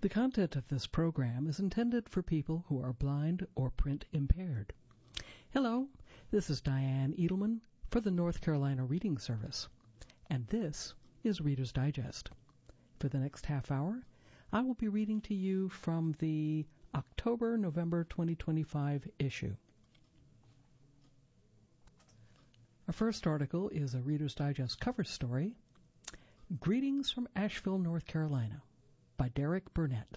The content of this program is intended for people who are blind or print impaired. Hello, this is Diane Edelman for the North Carolina Reading Service, and this is Reader's Digest. For the next half hour, I will be reading to you from the October-November 2025 issue. Our first article is a Reader's Digest cover story, Greetings from Asheville, North Carolina, by Derek Burnett.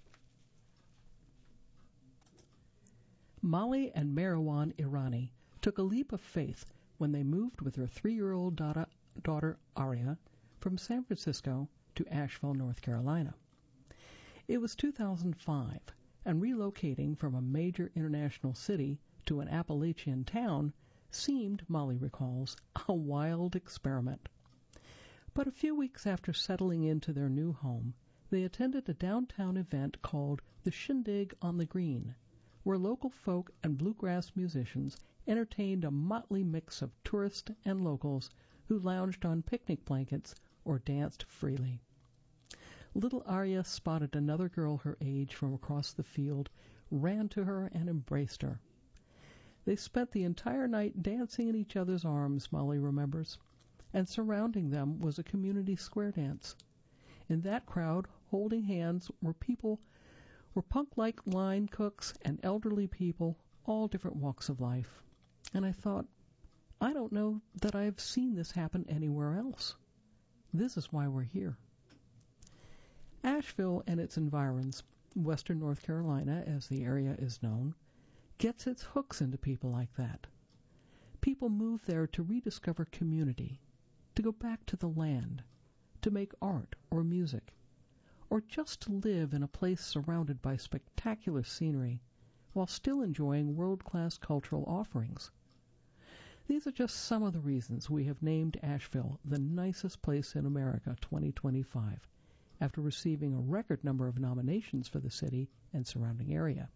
Molly and Marwan Irani took a leap of faith when they moved with their 3-year-old daughter Aria from San Francisco to Asheville, North Carolina. It was 2005, and relocating from a major international city to an Appalachian town seemed, Molly recalls, a wild experiment. But a few weeks after settling into their new home, they attended a downtown event called the Shindig on the Green, where local folk and bluegrass musicians entertained a motley mix of tourists and locals who lounged on picnic blankets or danced freely. Little Aria spotted another girl her age from across the field, ran to her, and embraced her. They spent the entire night dancing in each other's arms, Molly remembers, and surrounding them was a community square dance. In that crowd, holding hands, were punk-like line cooks and elderly people, all different walks of life. And I thought, I don't know that I've seen this happen anywhere else. This is why we're here. Asheville and its environs, western North Carolina as the area is known, gets its hooks into people like that. People move there to rediscover community, to go back to the land, to make art or music, or just to live in a place surrounded by spectacular scenery while still enjoying world-class cultural offerings. These are just some of the reasons we have named Asheville the nicest place in America 2025, after receiving a record number of nominations for the city and surrounding area.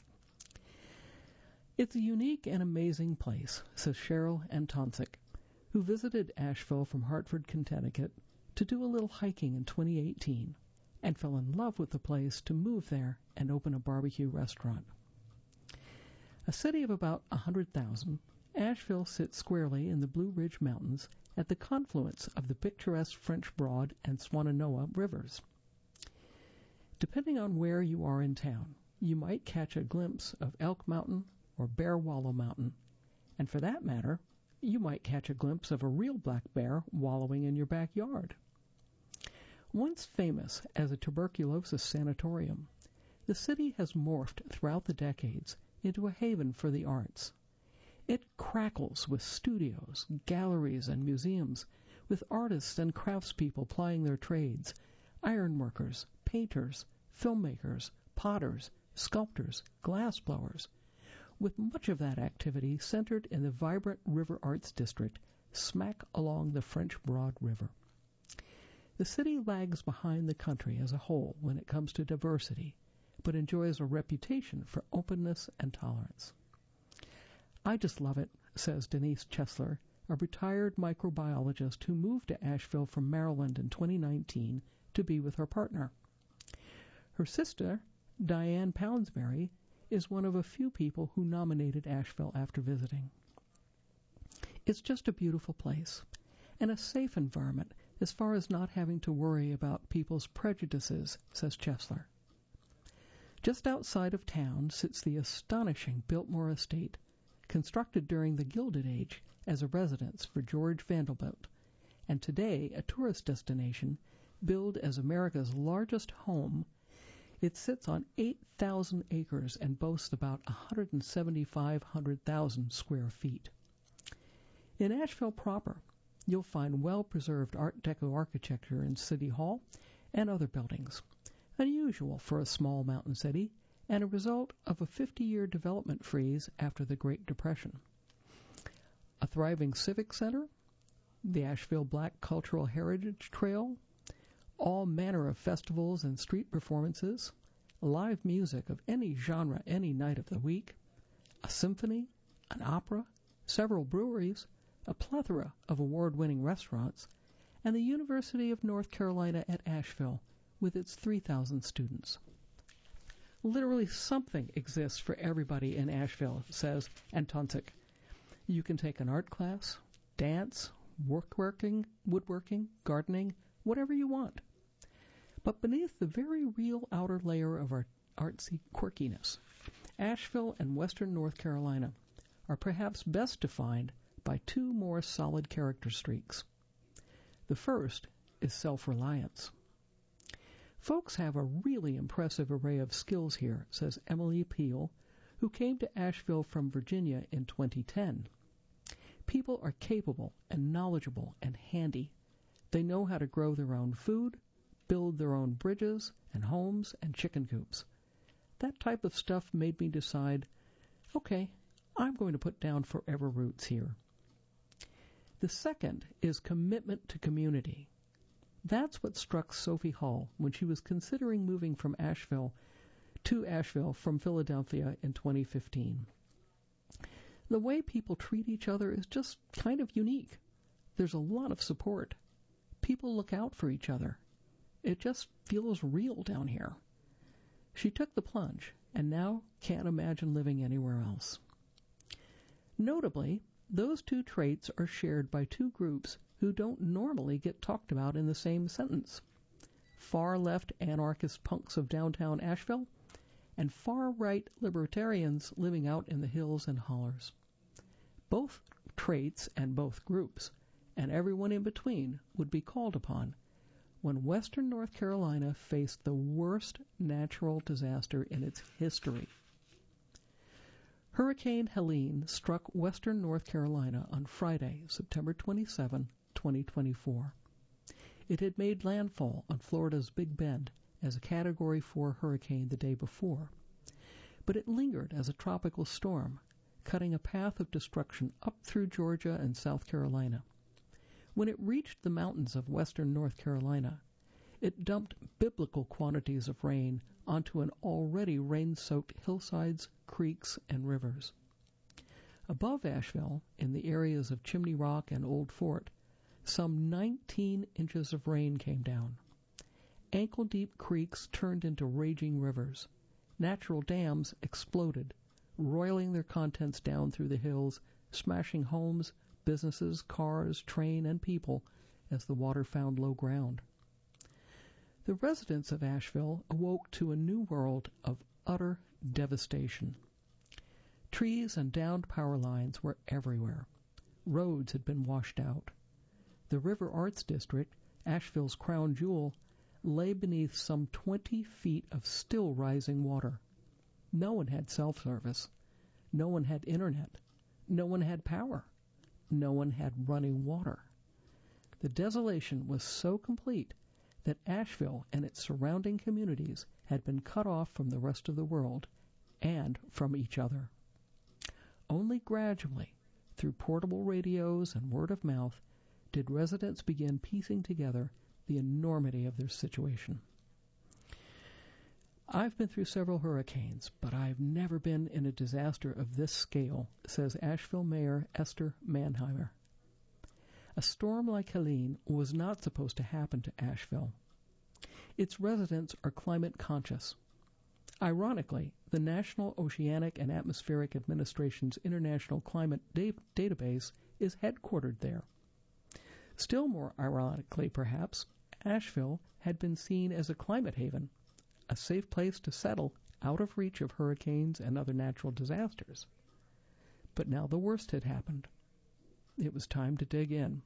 It's a unique and amazing place, says Cheryl Antonczyk, who visited Asheville from Hartford, Connecticut, to do a little hiking in 2018 and fell in love with the place to move there and open a barbecue restaurant. A city of about 100,000, Asheville sits squarely in the Blue Ridge Mountains at the confluence of the picturesque French Broad and Swannanoa rivers. Depending on where you are in town, you might catch a glimpse of Elk Mountain or Bear Wallow Mountain, and for that matter, you might catch a glimpse of a real black bear wallowing in your backyard. Once famous as a tuberculosis sanatorium, the city has morphed throughout the decades into a haven for the arts. It crackles with studios, galleries, and museums, with artists and craftspeople plying their trades, ironworkers, painters, filmmakers, potters, sculptors, glassblowers, with much of that activity centered in the vibrant River Arts District, smack along the French Broad River. The city lags behind the country as a whole when it comes to diversity, but enjoys a reputation for openness and tolerance. I just love it, says Denise Chesler, a retired microbiologist who moved to Asheville from Maryland in 2019 to be with her partner. Her sister, Diane Pounsbury, is one of a few people who nominated Asheville after visiting. It's just a beautiful place, and a safe environment as far as not having to worry about people's prejudices, says Chesler. Just outside of town sits the astonishing Biltmore Estate, constructed during the Gilded Age as a residence for George Vanderbilt, and today a tourist destination billed as America's largest home. It sits on 8,000 acres and boasts about 175,000 square feet. In Asheville proper, you'll find well-preserved Art Deco architecture in City Hall and other buildings, unusual for a small mountain city and a result of a 50-year development freeze after the Great Depression. A thriving civic center, the Asheville Black Cultural Heritage Trail, all manner of festivals and street performances, live music of any genre any night of the week, a symphony, an opera, several breweries, a plethora of award-winning restaurants, and the University of North Carolina at Asheville, with its 3,000 students. Literally something exists for everybody in Asheville, says Antoncic. You can take an art class, dance, woodworking, gardening, whatever you want. But beneath the very real outer layer of our artsy quirkiness, Asheville and Western North Carolina are perhaps best defined by two more solid character streaks. The first is self-reliance. Folks have a really impressive array of skills here, says Emily Peel, who came to Asheville from Virginia in 2010. People are capable and knowledgeable and handy. They know how to grow their own food, build their own bridges and homes and chicken coops. That type of stuff made me decide, okay, I'm going to put down forever roots here. The second is commitment to community. That's what struck Sophie Hall when she was considering moving from Asheville from Philadelphia in 2015. The way people treat each other is just kind of unique. There's a lot of support. People look out for each other. It just feels real down here. She took the plunge and now can't imagine living anywhere else. Notably, those two traits are shared by two groups who don't normally get talked about in the same sentence. Far-left anarchist punks of downtown Asheville and far-right libertarians living out in the hills and hollers. Both traits and both groups, and everyone in between, would be called upon when Western North Carolina faced the worst natural disaster in its history. Hurricane Helene struck western North Carolina on Friday, September 27, 2024. It had made landfall on Florida's Big Bend as a Category 4 hurricane the day before, but it lingered as a tropical storm, cutting a path of destruction up through Georgia and South Carolina. When it reached the mountains of western North Carolina, it dumped biblical quantities of rain onto an already rain-soaked hillsides, creeks, and rivers. Above Asheville, in the areas of Chimney Rock and Old Fort, some 19 inches of rain came down. Ankle-deep creeks turned into raging rivers. Natural dams exploded, roiling their contents down through the hills, smashing homes, businesses, cars, train, and people as the water found low ground. The residents of Asheville awoke to a new world of utter devastation. Trees and downed power lines were everywhere. Roads had been washed out. The River Arts District, Asheville's crown jewel, lay beneath some 20 feet of still rising water. No one had self-service. No one had internet. No one had power. No one had running water. The desolation was so complete that Asheville and its surrounding communities had been cut off from the rest of the world and from each other. Only gradually, through portable radios and word of mouth, did residents begin piecing together the enormity of their situation. I've been through several hurricanes, but I've never been in a disaster of this scale, says Asheville Mayor Esther Mannheimer. A storm like Helene was not supposed to happen to Asheville. Its residents are climate conscious. Ironically, the National Oceanic and Atmospheric Administration's International Climate Database is headquartered there. Still more ironically, perhaps, Asheville had been seen as a climate haven, a safe place to settle out of reach of hurricanes and other natural disasters. But now the worst had happened. It was time to dig in.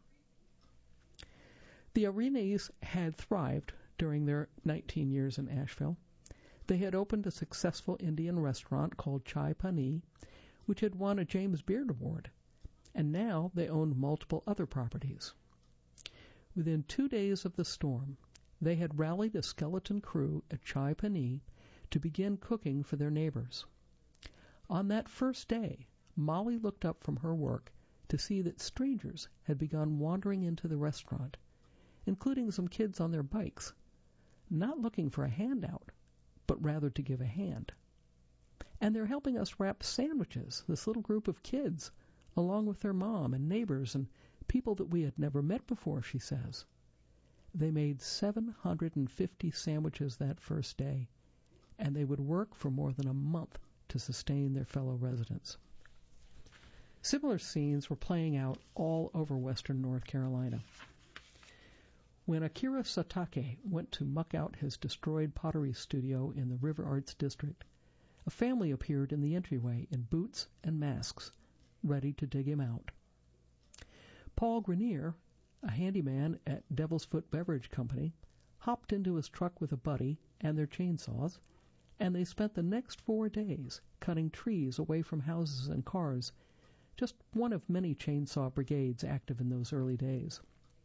The Arenes had thrived during their 19 years in Asheville. They had opened a successful Indian restaurant called Chai Pani, which had won a James Beard Award, and now they owned multiple other properties. Within 2 days of the storm, they had rallied a skeleton crew at Chai Pani to begin cooking for their neighbors. On that first day, Molly looked up from her work to see that strangers had begun wandering into the restaurant, including some kids on their bikes, not looking for a handout, but rather to give a hand. And they're helping us wrap sandwiches, this little group of kids, along with their mom and neighbors and people that we had never met before, she says. They made 750 sandwiches that first day, and they would work for more than a month to sustain their fellow residents. Similar scenes were playing out all over western North Carolina. When Akira Satake went to muck out his destroyed pottery studio in the River Arts District, a family appeared in the entryway in boots and masks, ready to dig him out. Paul Grenier, a handyman at Devil's Foot Beverage Company, hopped into his truck with a buddy and their chainsaws, and they spent the next 4 days cutting trees away from houses and cars, just one of many chainsaw brigades active in those early days.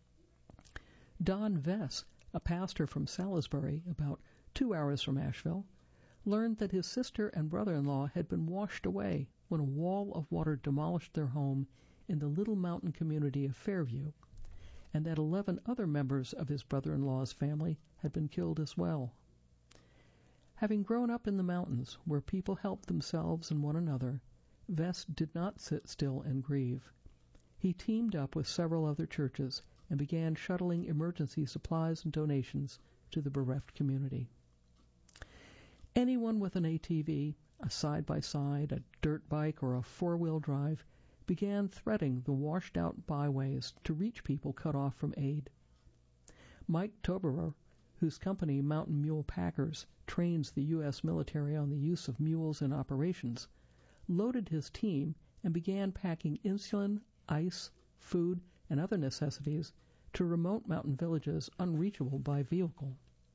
Don Vess, a pastor from Salisbury, about 2 hours from Asheville, learned that his sister and brother-in-law had been washed away when a wall of water demolished their home in the little mountain community of Fairview, and that 11 other members of his brother-in-law's family had been killed as well. Having grown up in the mountains, where people helped themselves and one another, Vess did not sit still and grieve. He teamed up with several other churches and began shuttling emergency supplies and donations to the bereft community. Anyone with an ATV, a side-by-side, a dirt bike, or a four-wheel drive began threading the washed-out byways to reach people cut off from aid. Mike Toberer, whose company Mountain Mule Packers trains the U.S. military on the use of mules in operations, loaded his team and began packing insulin, ice, food, and other necessities to remote mountain villages unreachable by vehicle.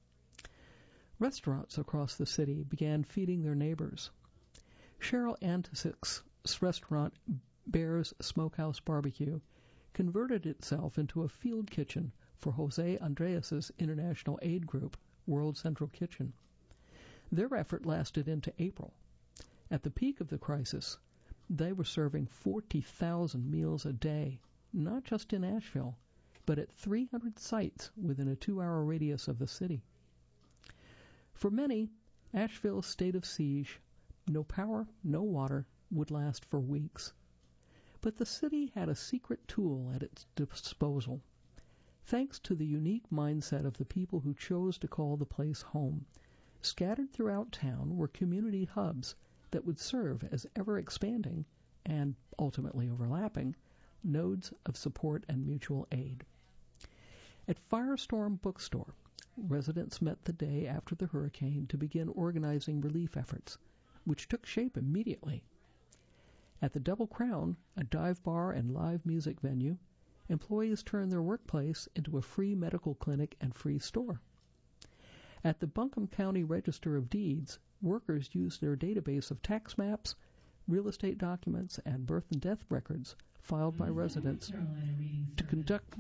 Restaurants across the city began feeding their neighbors. Cheryl Antisik's restaurant, Bear's Smokehouse Barbecue, converted itself into a field kitchen for Jose Andreas's international aid group, World Central Kitchen. Their effort lasted into April. At the peak of the crisis, they were serving 40,000 meals a day, not just in Asheville, but at 300 sites within a 2-hour radius of the city. For many, Asheville's state of siege, no power, no water, would last for weeks. But the city had a secret tool at its disposal. Thanks to the unique mindset of the people who chose to call the place home, scattered throughout town were community hubs that would serve as ever-expanding and ultimately overlapping nodes of support and mutual aid. At Firestorm Bookstore, residents met the day after the hurricane to begin organizing relief efforts, which took shape immediately. At the Double Crown, a dive bar and live music venue, employees turned their workplace into a free medical clinic and free store. At the Buncombe County Register of Deeds, workers used their database of tax maps, real estate documents, and birth and death records filed by residents to conduct...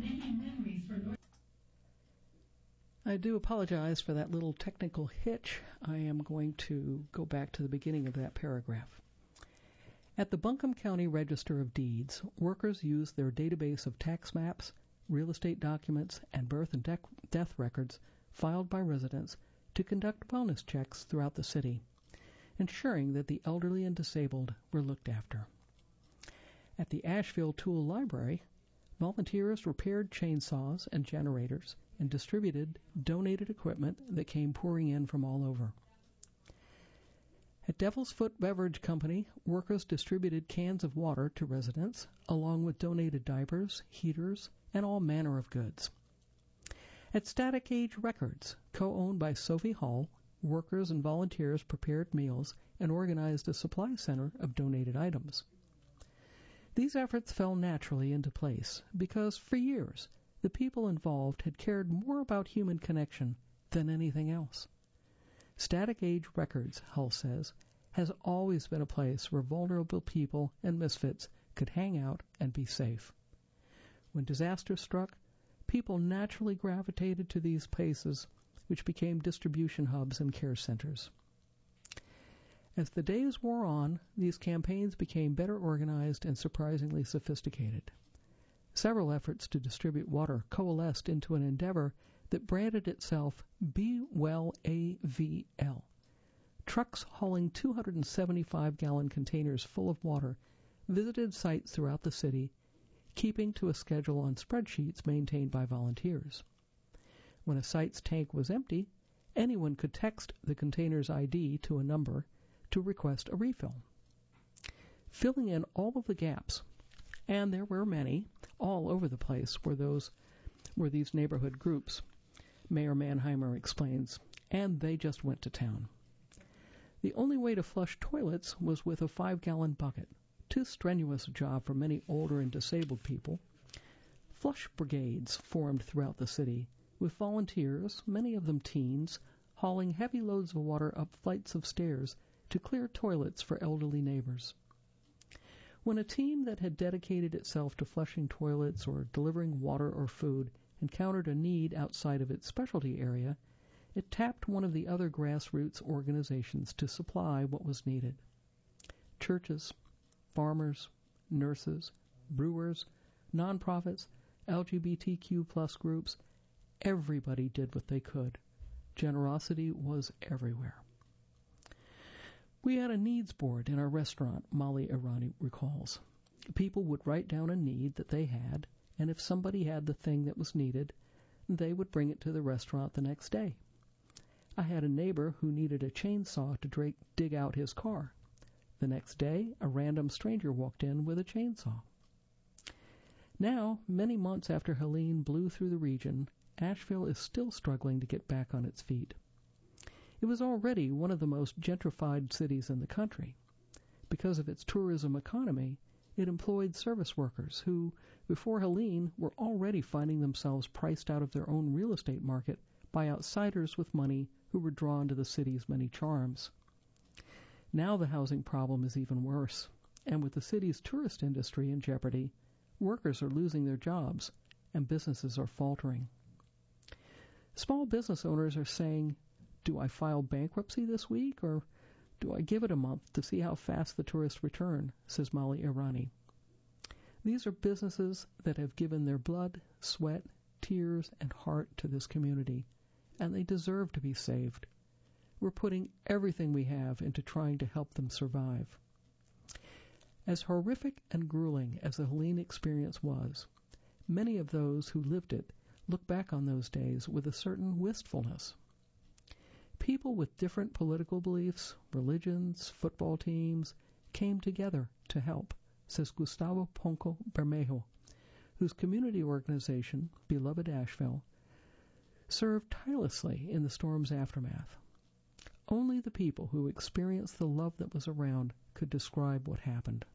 I do apologize for that little technical hitch. I am going to go back to the beginning of that paragraph. At the Buncombe County Register of Deeds, workers used their database of tax maps, real estate documents, and birth and death records filed by residents to conduct wellness checks throughout the city, ensuring that the elderly and disabled were looked after. At the Asheville Tool Library, volunteers repaired chainsaws and generators and distributed donated equipment that came pouring in from all over. At Devil's Foot Beverage Company, workers distributed cans of water to residents, along with donated diapers, heaters, and all manner of goods. At Static Age Records, co-owned by Sophie Hall, workers and volunteers prepared meals and organized a supply center of donated items. These efforts fell naturally into place because, for years, the people involved had cared more about human connection than anything else. Static Age Records, Hull says, has always been a place where vulnerable people and misfits could hang out and be safe. When disaster struck, people naturally gravitated to these places, which became distribution hubs and care centers. As the days wore on, these campaigns became better organized and surprisingly sophisticated. Several efforts to distribute water coalesced into an endeavor that branded itself Be Well AVL. Trucks hauling 275-gallon containers full of water visited sites throughout the city, keeping to a schedule on spreadsheets maintained by volunteers. When a site's tank was empty, anyone could text the container's ID to a number to request a refill. Filling in all of the gaps, and there were many, all over the place were these neighborhood groups, Mayor Mannheimer explains, and they just went to town. The only way to flush toilets was with a 5-gallon bucket, too strenuous a job for many older and disabled people. Flush brigades formed throughout the city, with volunteers, many of them teens, hauling heavy loads of water up flights of stairs to clear toilets for elderly neighbors. When a team that had dedicated itself to flushing toilets or delivering water or food encountered a need outside of its specialty area, it tapped one of the other grassroots organizations to supply what was needed. Churches, farmers, nurses, brewers, nonprofits, LGBTQ plus groups, everybody did what they could. Generosity was everywhere. We had a needs board in our restaurant, Molly Irani recalls. People would write down a need that they had, and if somebody had the thing that was needed, they would bring it to the restaurant the next day. I had a neighbor who needed a chainsaw to dig out his car. The next day, a random stranger walked in with a chainsaw. Now, many months after Helene blew through the region, Asheville is still struggling to get back on its feet. It was already one of the most gentrified cities in the country. Because of its tourism economy, it employed service workers who, before Helene, were already finding themselves priced out of their own real estate market by outsiders with money who were drawn to the city's many charms. Now the housing problem is even worse, and with the city's tourist industry in jeopardy, workers are losing their jobs and businesses are faltering. Small business owners are saying, do I file bankruptcy this week, or do I give it a month to see how fast the tourists return, says Molly Irani. These are businesses that have given their blood, sweat, tears, and heart to this community, and they deserve to be saved. We're putting everything we have into trying to help them survive. As horrific and grueling as the Helene experience was, many of those who lived it look back on those days with a certain wistfulness. People with different political beliefs, religions, football teams came together to help, says Gustavo Ponco Bermejo, whose community organization, Beloved Asheville, served tirelessly in the storm's aftermath. Only the people who experienced the love that was around could describe what happened.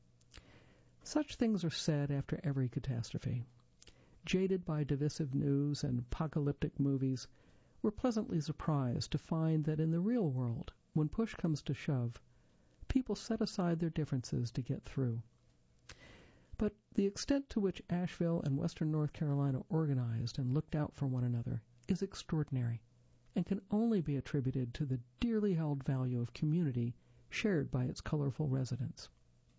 Such things are said after every catastrophe. Jaded by divisive news and apocalyptic movies, we're pleasantly surprised to find that in the real world, when push comes to shove, people set aside their differences to get through. But the extent to which Asheville and Western North Carolina organized and looked out for one another is extraordinary and can only be attributed to the dearly held value of community shared by its colorful residents.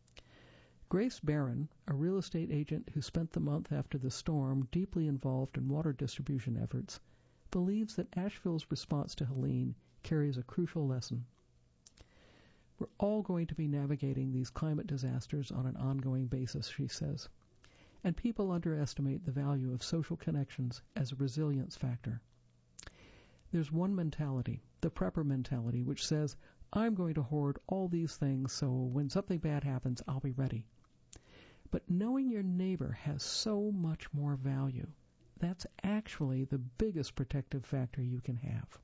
Grace Barron, a real estate agent who spent the month after the storm deeply involved in water distribution efforts, believes that Asheville's response to Helene carries a crucial lesson. We're all going to be navigating these climate disasters on an ongoing basis, she says, and people underestimate the value of social connections as a resilience factor. There's one mentality, the prepper mentality, which says, I'm going to hoard all these things so when something bad happens, I'll be ready. But knowing your neighbor has so much more value. That's actually the biggest protective factor you can have.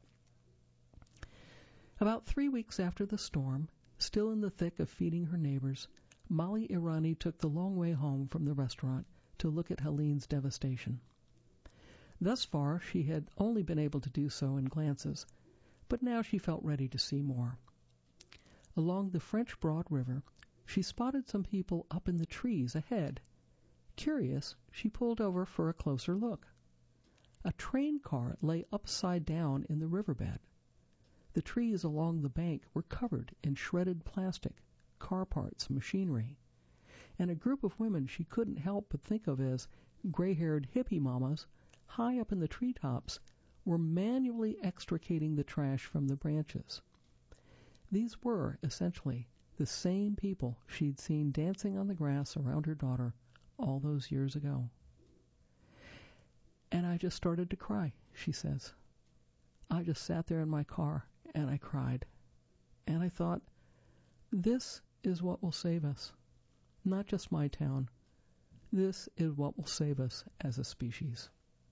About 3 weeks after the storm, still in the thick of feeding her neighbors, Molly Irani took the long way home from the restaurant to look at Helene's devastation. Thus far, she had only been able to do so in glances, but now she felt ready to see more. Along the French Broad River, she spotted some people up in the trees ahead. Curious, she pulled over for a closer look. A train car lay upside down in the riverbed. The trees along the bank were covered in shredded plastic, car parts, machinery, and a group of women she couldn't help but think of as gray-haired hippie mamas, high up in the treetops, were manually extricating the trash from the branches. These were, essentially, the same people she'd seen dancing on the grass around her daughter all those years ago. and I just started to cry, she says. I just sat there in my car and I cried. And I thought, this is what will save us. Not just my town. This is what will save us as a species.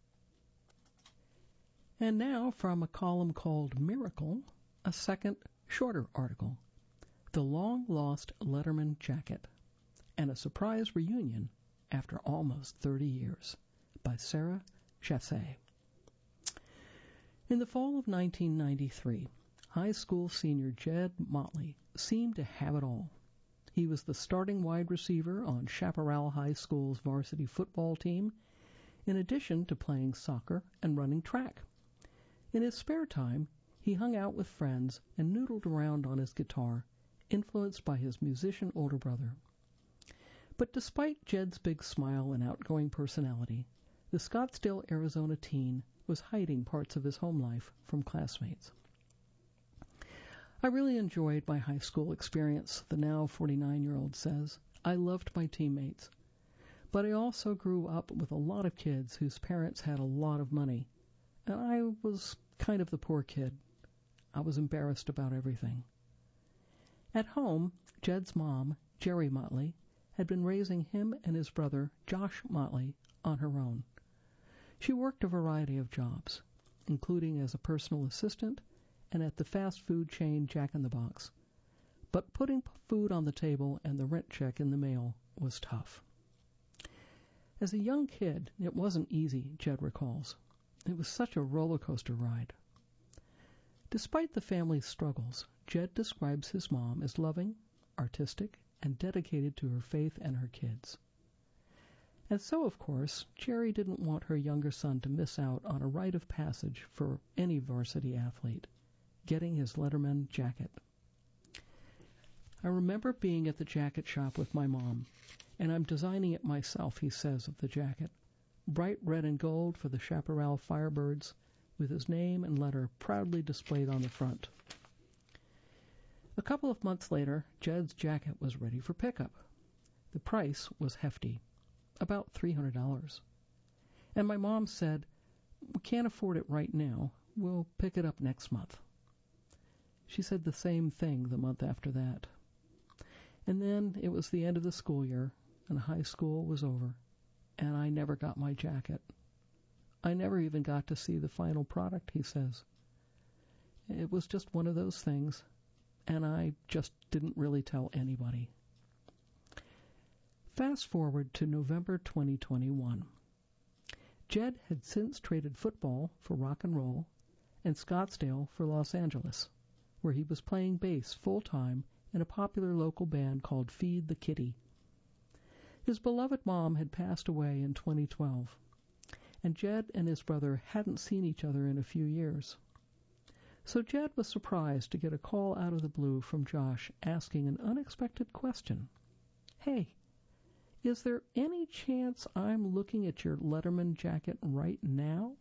And now, from a column called Miracle, a second, shorter article, The Long-Lost Letterman Jacket, and a Surprise Reunion After Almost 30 Years, by Sarah Chassé. In the fall of 1993, high school senior Jed Motley seemed to have it all. He was the starting wide receiver on Chaparral High School's varsity football team, in addition to playing soccer and running track. In his spare time, he hung out with friends and noodled around on his guitar, influenced by his musician older brother. But despite Jed's big smile and outgoing personality, the Scottsdale, Arizona teen was hiding parts of his home life from classmates. I really enjoyed my high school experience, the now 49-year-old says. I loved my teammates. But I also grew up with a lot of kids whose parents had a lot of money, and I was kind of the poor kid. I was embarrassed about everything. At home, Jed's mom, Jerry Motley, had been raising him and his brother, Josh Motley, on her own. She worked a variety of jobs, including as a personal assistant and at the fast food chain Jack in the Box. But putting food on the table and the rent check in the mail was tough. As a young kid, it wasn't easy, Jed recalls. It was such a roller coaster ride. Despite the family's struggles, Jed describes his mom as loving, artistic, and dedicated to her faith and her kids. And so, of course, Jerry didn't want her younger son to miss out on a rite of passage for any varsity athlete, getting his Letterman jacket. I remember being at the jacket shop with my mom, and I'm designing it myself, he says of the jacket. Bright red and gold for the Chaparral Firebirds, with his name and letter proudly displayed on the front. A couple of months later, Jed's jacket was ready for pickup. The price was hefty, about $300. And my mom said, "We can't afford it right now. We'll pick it up next month." She said the same thing the month after that. And then it was the end of the school year, and high school was over, and I never got my jacket. I never even got to see the final product, he says. It was just one of those things, and I just didn't really tell anybody. Fast forward to November 2021. Jed had since traded football for rock and roll and Scottsdale for Los Angeles, where he was playing bass full-time in a popular local band called Feed the Kitty. His beloved mom had passed away in 2012, and Jed and his brother hadn't seen each other in a few years. So Jed was surprised to get a call out of the blue from Josh asking an unexpected question. "Hey, is there any chance I'm looking at your Letterman jacket right now?"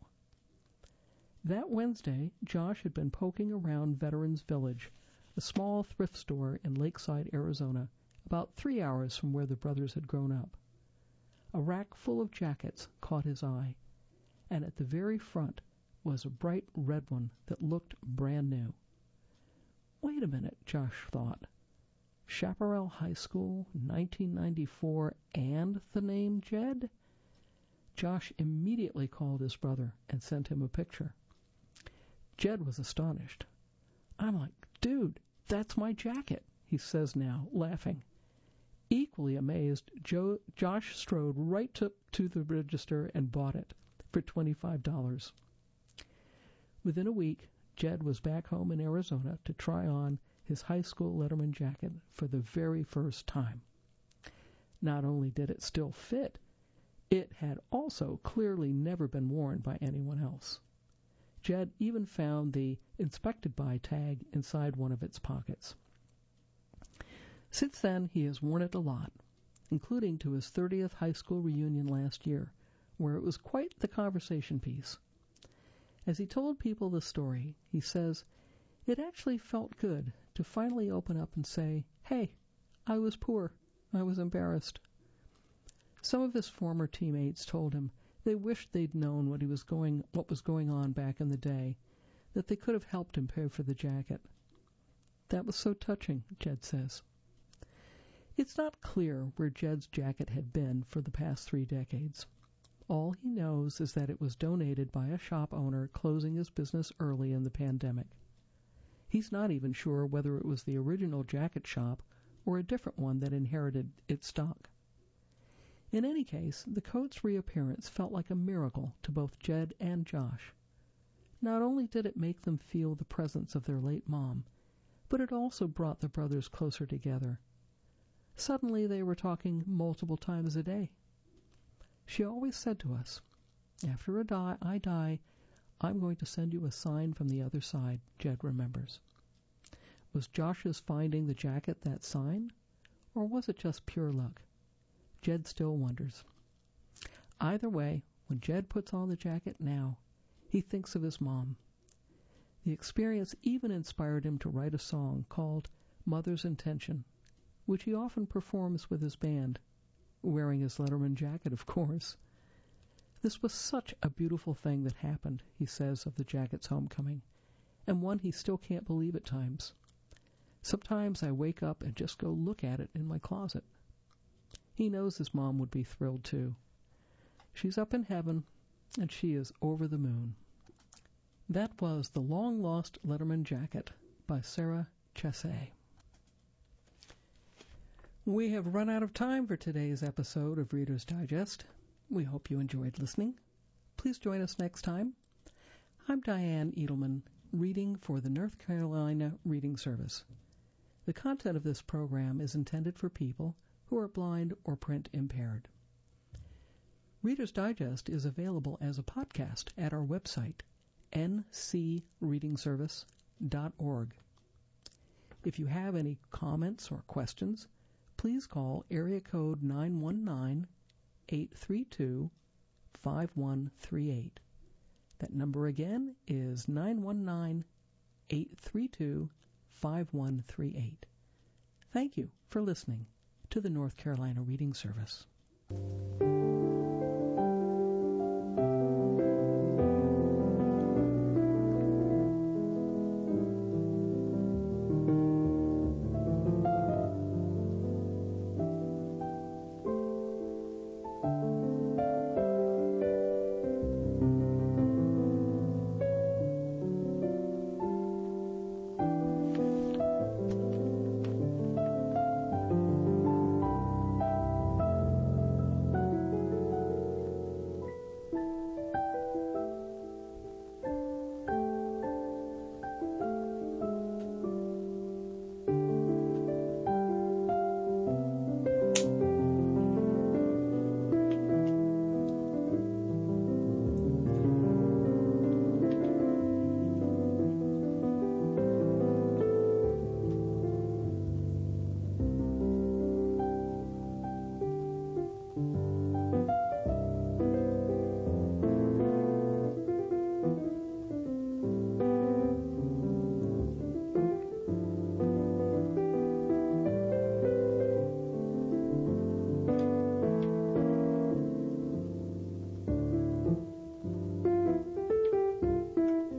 That Wednesday, Josh had been poking around Veterans Village, a small thrift store in Lakeside, Arizona, about 3 hours from where the brothers had grown up. A rack full of jackets caught his eye, and at the very front was a bright red one that looked brand new. Wait a minute, Josh thought. Chaparral High School, 1994, and the name Jed? Josh immediately called his brother and sent him a picture. Jed was astonished. I'm like, "Dude, that's my jacket," he says now, laughing. Equally amazed, Josh strode right to the register and bought it for $25. Within a week, Jed was back home in Arizona to try on his high school Letterman jacket for the very first time. Not only did it still fit, it had also clearly never been worn by anyone else. Jed even found the inspected by tag inside one of its pockets. Since then, he has worn it a lot, including to his 30th high school reunion last year, where it was quite the conversation piece. As he told people the story, he says, "It actually felt good to finally open up and say, 'Hey, I was poor. I was embarrassed.'" Some of his former teammates told him They wished they'd known what was going on back in the day, that they could have helped him pay for the jacket. That was so touching, Jed says. It's not clear where Jed's jacket had been for the past 3 decades. All he knows is that it was donated by a shop owner closing his business early in the pandemic. He's not even sure whether it was the original jacket shop or a different one that inherited its stock. In any case, the coat's reappearance felt like a miracle to both Jed and Josh. Not only did it make them feel the presence of their late mom, but it also brought the brothers closer together. Suddenly they were talking multiple times a day. She always said to us, "After I die, I'm going to send you a sign from the other side," Jed remembers. Was Josh's finding the jacket that sign, or was it just pure luck? Jed still wonders. Either way, when Jed puts on the jacket now, he thinks of his mom. The experience even inspired him to write a song called Mother's Intention, which he often performs with his band, wearing his Letterman jacket, of course. This was such a beautiful thing that happened, he says of the jacket's homecoming, and one he still can't believe at times. Sometimes I wake up and just go look at it in my closet. He knows his mom would be thrilled too. She's up in heaven, and she is over the moon. That was The Long-Lost Letterman Jacket by Sarah Chesay. We have run out of time for today's episode of Reader's Digest. We hope you enjoyed listening. Please join us next time. I'm Diane Edelman, reading for the North Carolina Reading Service. The content of this program is intended for people who are blind or print impaired. Reader's Digest is available as a podcast at our website, ncreadingservice.org. If you have any comments or questions, please call area code 919-832-5138. That number again is 919-832-5138. Thank you for listening to the North Carolina Reading Service.